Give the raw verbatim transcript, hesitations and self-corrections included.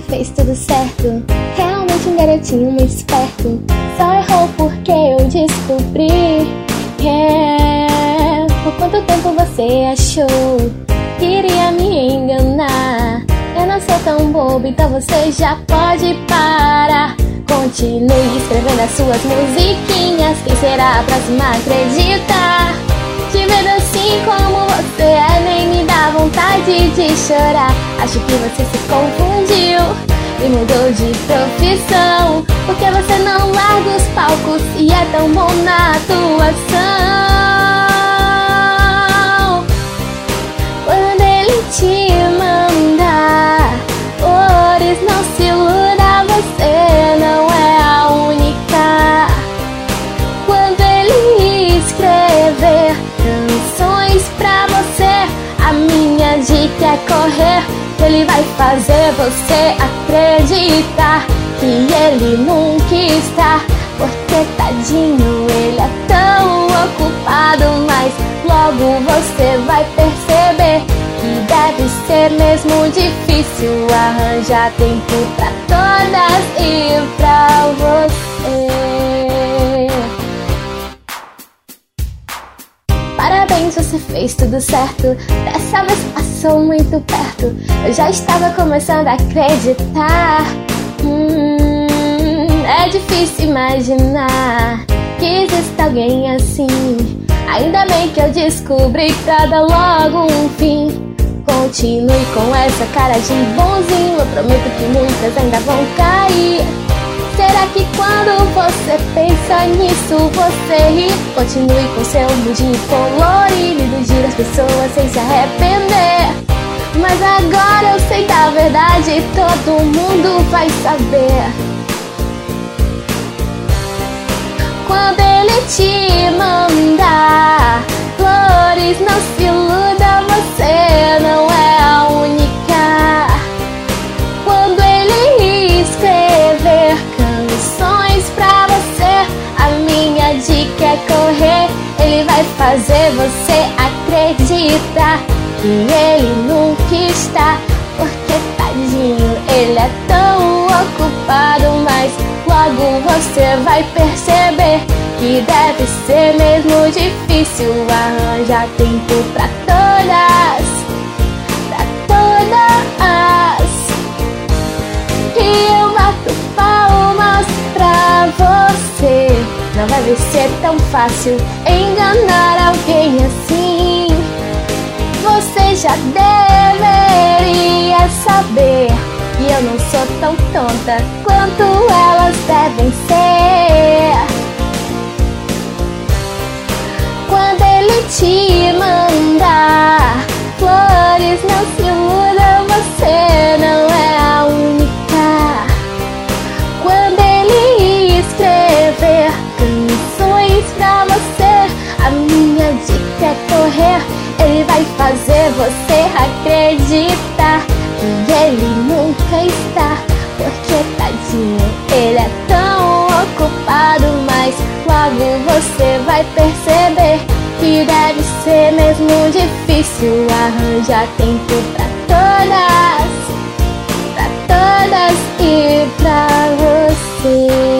fez tudo certo. Realmente um garotinho muito esperto. Só errou porque eu descobri. É, por quanto tempo você achou que iria me enganar? Eu não sou tão bobo, então você já pode parar. Continue escrevendo as suas musiquinhas. Quem será a próxima a acreditar? Te vendo assim como você é, nem me dá vontade de chorar. Acho que você se confundiu e mudou de profissão, porque você não larga os palcos e é tão bom na atuação. Quando ele te mandar flores, não se iluda, você não é a única. Quando ele escrever canções pra você, a minha dica é correr. Ele vai fazer você acreditar que ele nunca está, porque tadinho, ele é tão ocupado. Mas logo você vai perceber que deve ser mesmo difícil arranjar tempo pra todas e pra você. Parabéns, você fez tudo certo. Dessa vez passou muito perto. Eu já estava começando a acreditar. hum, É difícil imaginar que existe alguém assim. Ainda bem que eu descobri pra dar logo um fim. Continue com essa cara de bonzinho. Eu prometo que muitas ainda vão cair. Será que quando você pensa nisso você ri? Continue com seu mundinho colorido, iludir as pessoas sem se arrepender. Mas agora eu sei da verdade, todo mundo vai saber. Quando ele te mandar flores, não se iluda, você não é a única. Quando ele escrever canções pra você, a minha dica é correr. Ele vai fazer você acreditar que ele nunca está, porque tadinho, ele é tão ocupado. Mas logo você vai perceber que deve ser mesmo difícil arranjar tempo pra todas, pra todas. E eu bato palmas pra você. Não vai ser tão fácil enganar alguém assim. Você já deveria saber que eu não sou tão tonta quanto elas devem ser. Quando ele te mandar flores, não se iluda, você não é a única. Quando ele escrever canções pra você, a minha dica é correr. Ele vai fazer você acreditar que ele nunca está, porque tadinho, ele é tão ocupado. Mas logo você vai perceber que deve ser mesmo difícil arranjar tempo pra todas, pra todas e pra você.